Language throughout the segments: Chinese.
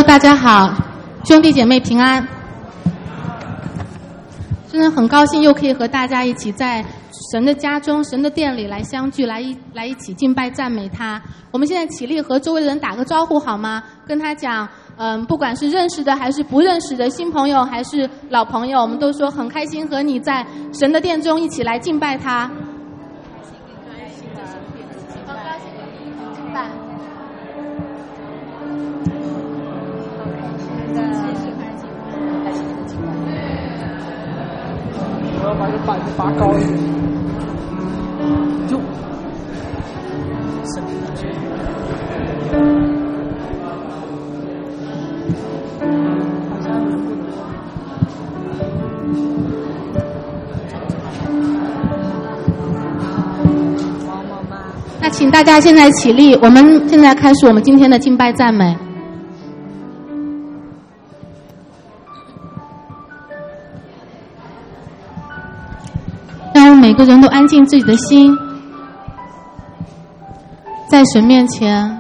Hello， 大家好，兄弟姐妹平安。真的很高兴又可以和大家一起在神的家中、神的殿里来相聚，来一起敬拜赞美他。我们现在起立和周围的人打个招呼好吗？跟他讲，不管是认识的还是不认识的新朋友还是老朋友，我们都说很开心和你在神的殿中一起来敬拜他。 我要把这板子拔高一点，就那请大家现在起立，我们现在开始我们今天的敬拜赞美。让我们每个人都安静自己的心，在神面前。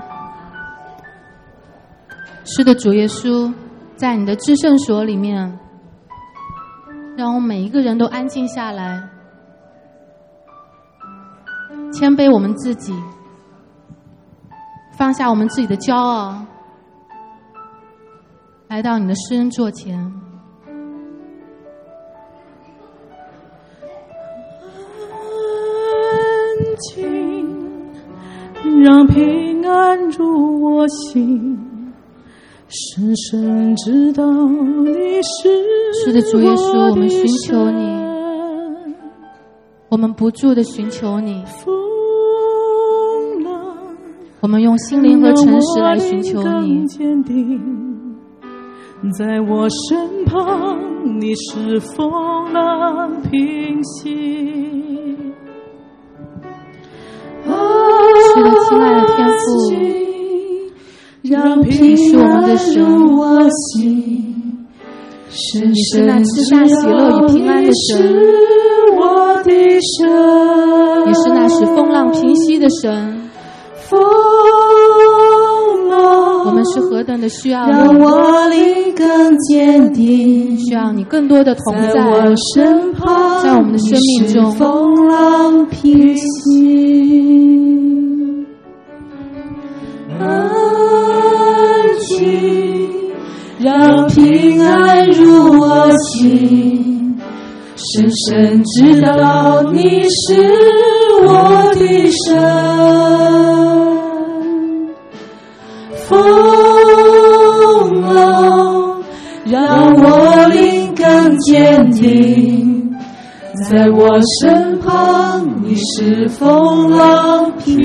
是的，主耶稣，在你的至圣所里面，让我们每一个人都安静下来，谦卑我们自己，放下我们自己的骄傲，来到你的施恩座前。 让平安入我心，深深知道你是的，主耶稣，我们寻求你，我们不住地寻求你，我们用心灵和诚实来寻求你。 在我身旁，你是风浪平息。 是的，亲爱的天父，你是我们的神，你是那赐下喜乐与平安的神，你是那使风浪平息的神。我们是何等的需要你， 让我灵更坚定， 需要你更多的同在， 在我身旁， 在我们的生命中， 风浪平息。安静，让平安入我心，深深知道你是我的神。风浪让我灵更坚定，在我身旁，你是风浪平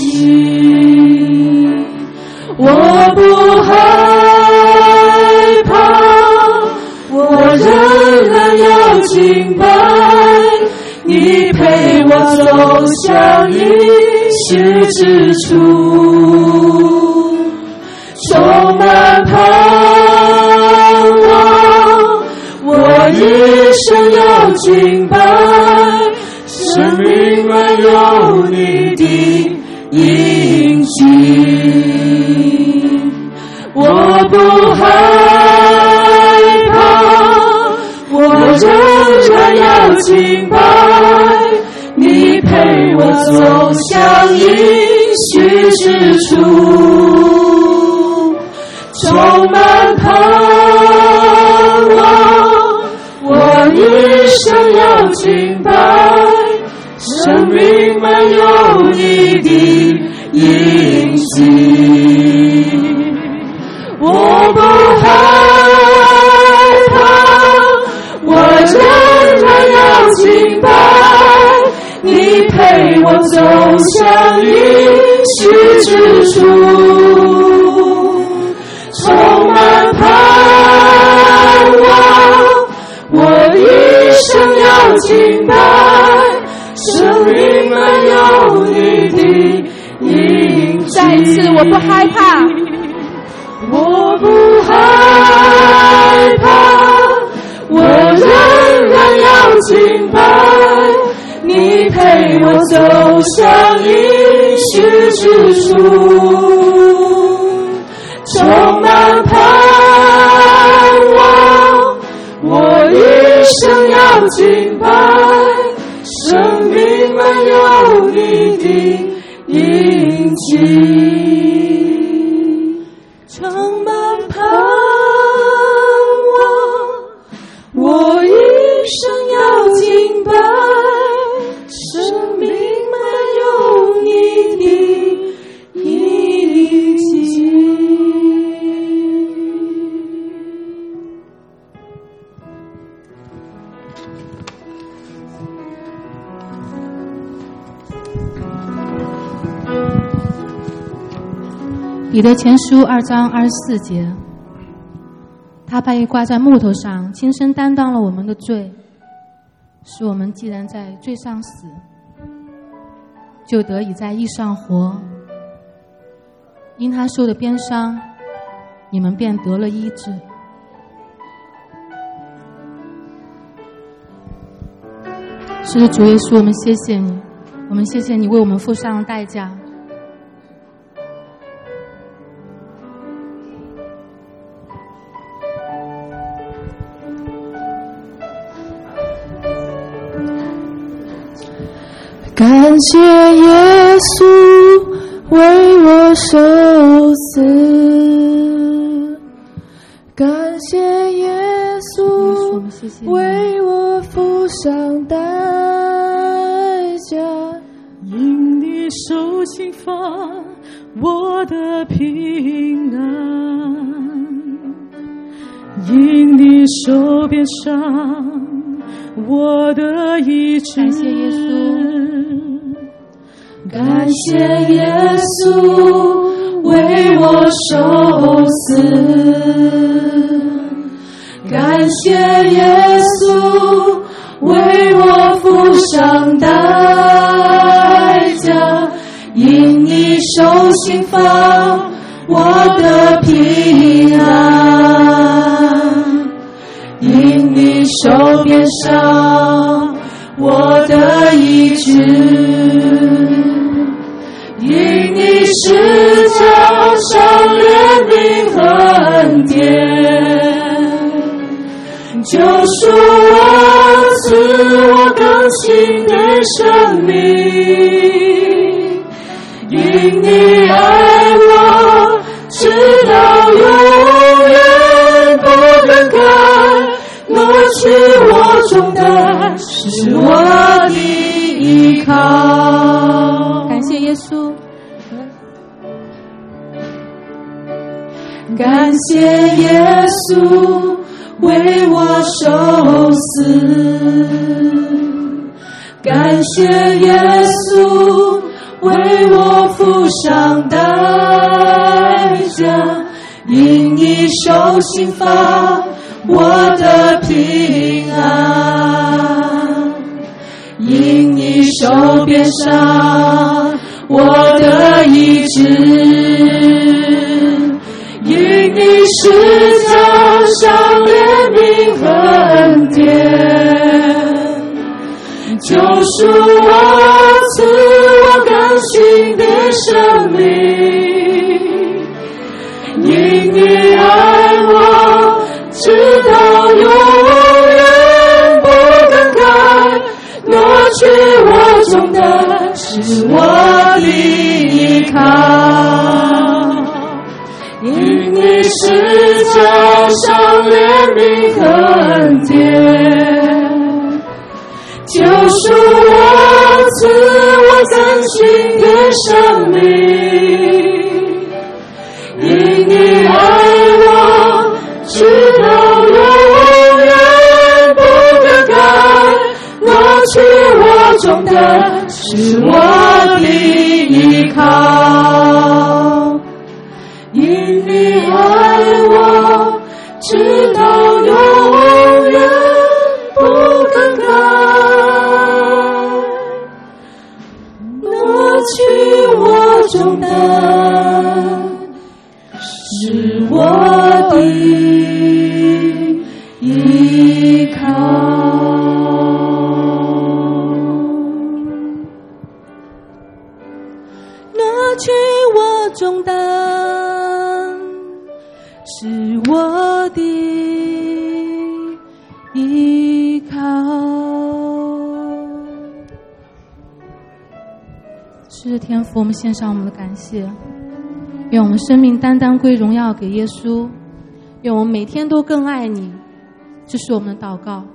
息。我不害怕，我仍然要敬拜，你陪我走向应许之处，充满盼望，我一生要敬拜，生命没有你的印记。我不害怕，我仍然要敬拜，你陪我走向应许之处，充满盼望，我一生要敬拜，生命没有你的印记。我不害怕，我仍然要敬拜，你陪我走向应许之处，充满盼望，我一生要敬拜，生命没有你的印记。 再一次，我不害怕， 我不害怕，我仍然要敬拜，你陪我走向应许之处，充满盼要敬拜，生命满有你的印记，充满盼望，我一生要敬拜，生命满有你的印记。 彼得前书2章24节，他被挂在木头上，亲身担当了我们的罪，使我们既然在罪上死，就得以在义上活。因他受的鞭伤，你们便得了医治。是的，主耶稣，我们谢谢你，我们谢谢你为我们付上了代价。 感谢耶稣为我受死，感谢耶稣为我付上代价，因你受刑罚，我的平安，因你受鞭伤，我的医治。 感谢耶稣， 感谢耶稣为我受死，感谢耶稣为我付上代价，因你受刑罚，我的平安，因你受鞭伤，我的医治，因你十架上怜悯和恩典，救赎我，赐我更新的生命，因你爱我，直到永远不更改，挪去我重担，是我的依靠。 感谢耶稣， 感谢耶稣为我受死，感谢耶稣为我付上代价，因你受刑罚，我的平安，因你受鞭伤，我的医治，因你十架上怜悯和恩典，救赎我，赐我更新的生命，因你爱我，直到永远不更改，挪去我重担，是我的依靠，因你十架上怜悯和恩典，救赎我，赐我更新的生命，因你爱我，直到永远不更改，挪去我重担，是我的依靠，因你爱我，直到永远不更改，挪去我重担，是我的依靠。挪去我重担，是我的依靠。 的天父，我们献上我们的感谢，愿我们生命单单归荣耀给耶稣，愿我们每天都更爱你，这是我们的祷告。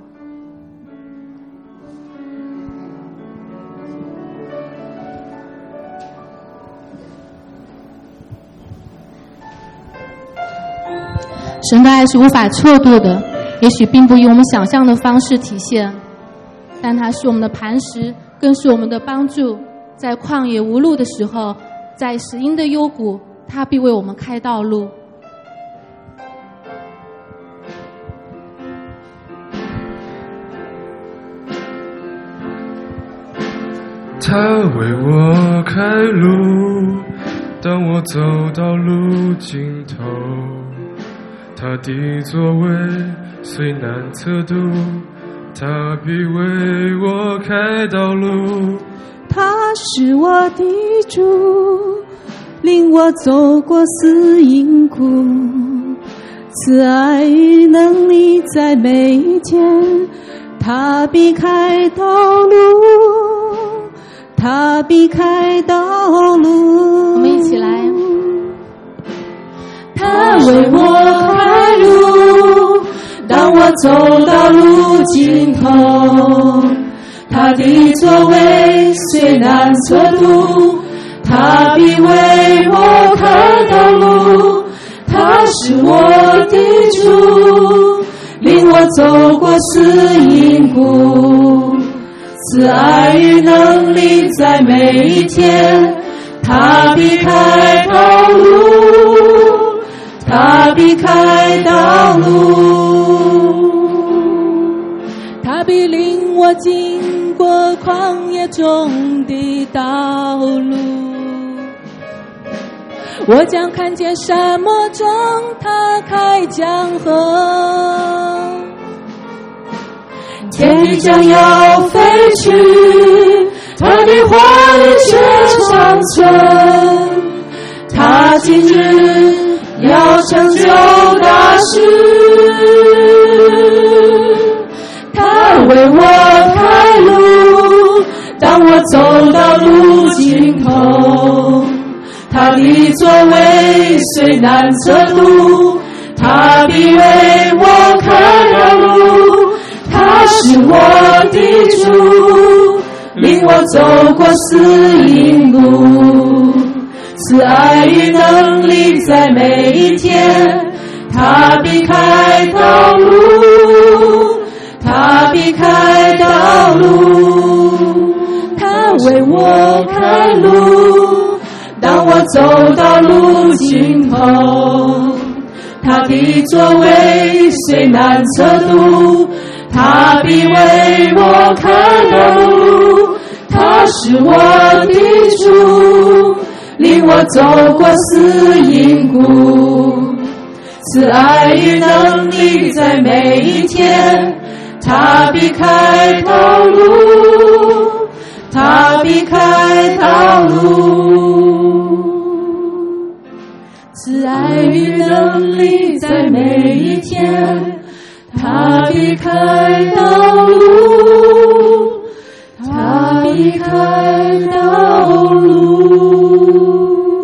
神的爱是无法测度的，也许并不以我们想象的方式体现，但它是我们的磐石，更是我们的帮助。在旷野无路的时候，在死荫的幽谷，它必为我们开道路。 他为我开路，当我走到路尽头，他的作为虽难测度，他必为我开道路。 他是我的主，领我走过死荫谷，慈爱与能力在每一天，他必开道路，他必开道路。 我们一起来。 他为我开路，当我走到路尽头，他的作为虽难测度，他必为我开道路。他是我的主，领我走过死荫谷，慈爱与能力在每一天，他必开道路，他必开道路，他必领我经过旷野中的道路。我将看见沙漠中他开江河，天地将要废去，他的话语却长存。他今日要成就大事，他为我开路，当我走到路尽头，他的作为虽难测度，他必为我开道路。他是我的主，领我走过死荫谷，慈爱与能力在每一天，他必开道路，他必开道路。他为我开路，当我走到路尽头，他的作为虽难测度，他必为我开道路。他是我的主，领我走过死荫谷，慈爱与能力在每一天，他必开道路，他必开道路。慈爱与能力在每一天，他必开道路，他必开道路。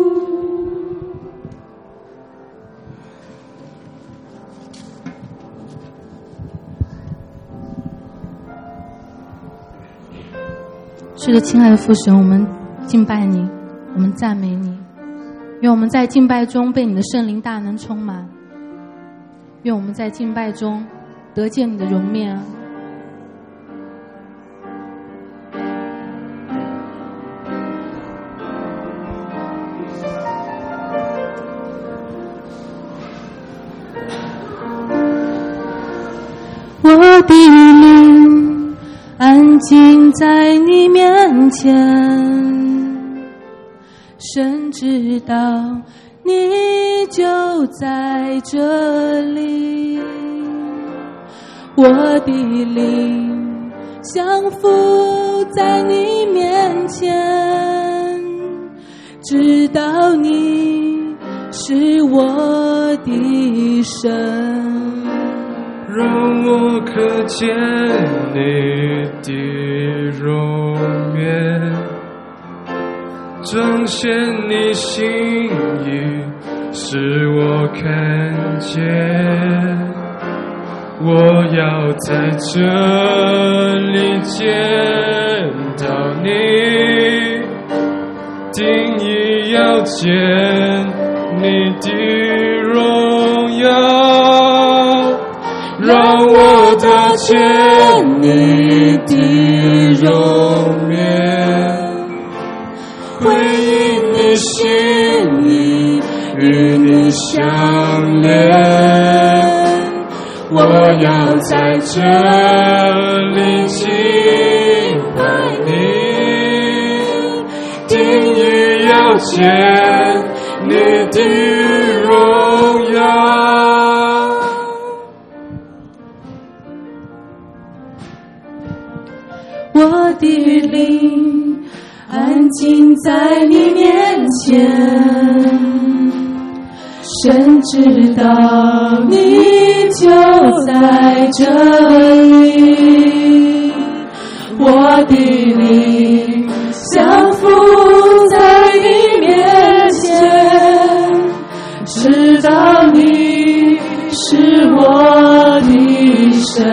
是的，亲爱的父神，我们敬拜你，我们赞美你，愿我们在敬拜中被你的圣灵大能充满，愿我们在敬拜中得见你的容面。 我的灵安静在你面前，神知道你就在这里。我的灵降服在你面前，知道你是我的神。 让我可见你的容颜， 彰显你心意，使我看见。我要在这里见到你，定义要见你的荣耀，让我得见你的容颜，回应你心意，与你相连。我要在这里敬拜你，定义要见你的荣耀。 我的灵安静在你面前，神知道你就在这里，我的灵降服在你面前，知道你是我的神，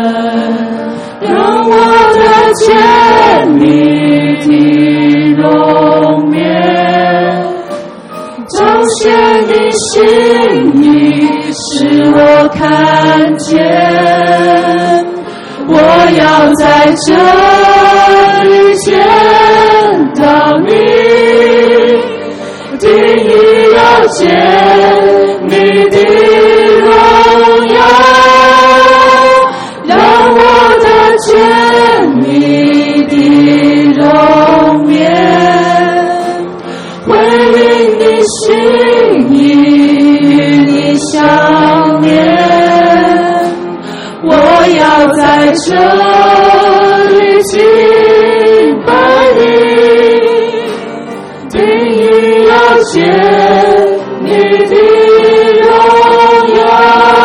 让我得见你的容颜，彰显你心意，使我看见。我要在这里见到你，定义要见你的荣耀，让我得见你的容颜，回应你心意，与你相连。我要在这里敬拜你，定义要见你的荣耀，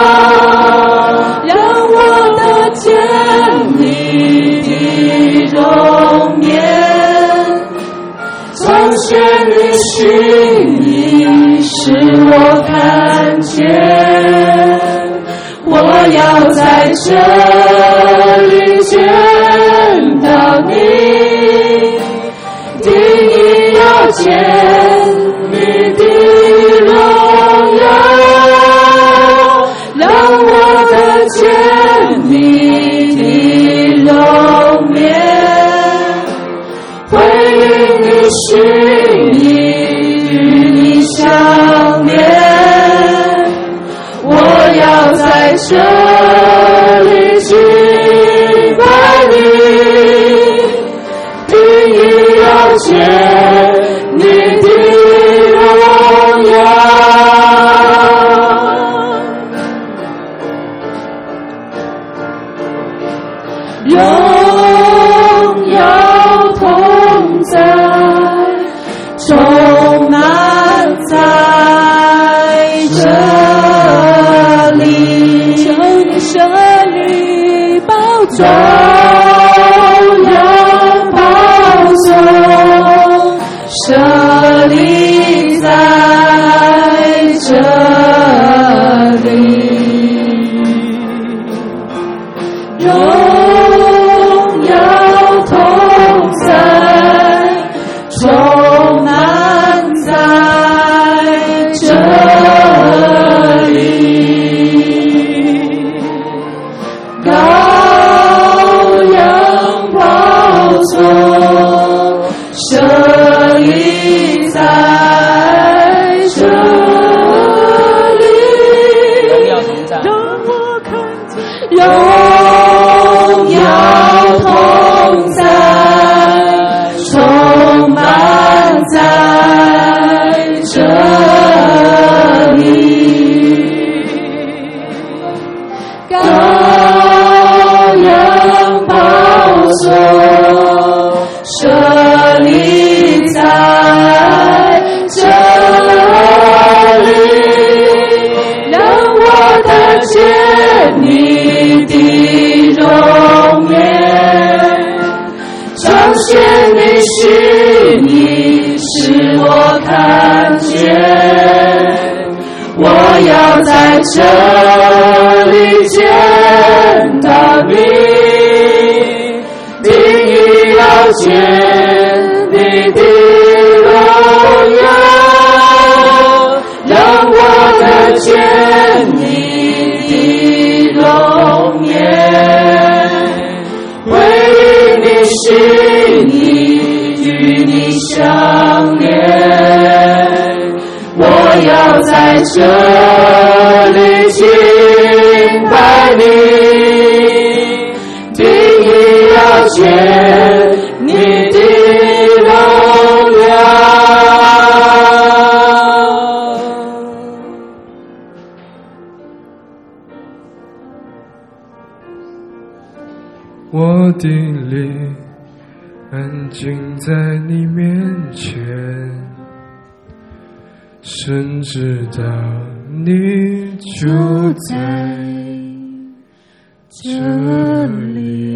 让我得见你的容颜，彰显你心意，使我看见。我要在这里见到你，定义要见你的荣耀，让我得见你的容颜，回应你心意，与你相连。我要在这里敬拜你，定义要见你的荣耀，荣耀同在，充满在这里，求你设立宝座，让宝座设立在这里，荣耀同在，充满在这里，羔羊宝座设立在这里，让我看见荣耀同在，充满在这里，羔羊宝座设立在这里，让我得见你的容颜，彰显你心意，使这里见到你，定义要见你的荣耀，让我看见你的容颜，回应你心意，与你相连。我要在这里敬拜你，定义要见你的荣耀。 我的灵安静在你面前，神知道你就在这里。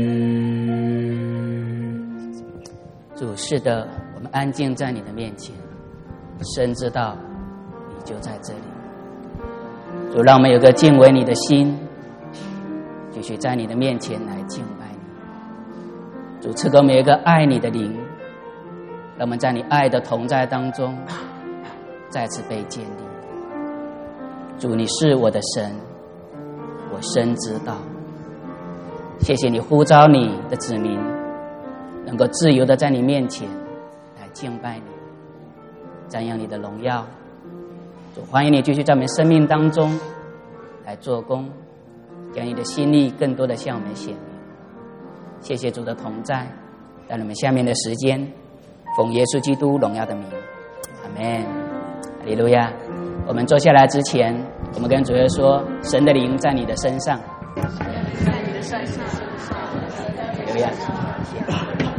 主，是的，我们安静在你的面前，神知道你就在这里。主，让我们有个敬畏你的心，继续在你的面前来敬拜你。主，赐给我们一个爱你的灵，让我们在你爱的同在当中再次被建立。主，你是我的神，我深知道。谢谢你呼召你的子民能够自由的在你面前来敬拜你，瞻仰你的荣耀。主，欢迎你继续在我们生命当中来做工，将你的心意更多的向我们显明。谢谢主的同在，在我们下面的时间，奉耶稣基督荣耀的名，阿们。哈利路亚。我们坐下来之前，我们跟主耶稣说，神的灵在你的身上，在你的身上，哈利路亚。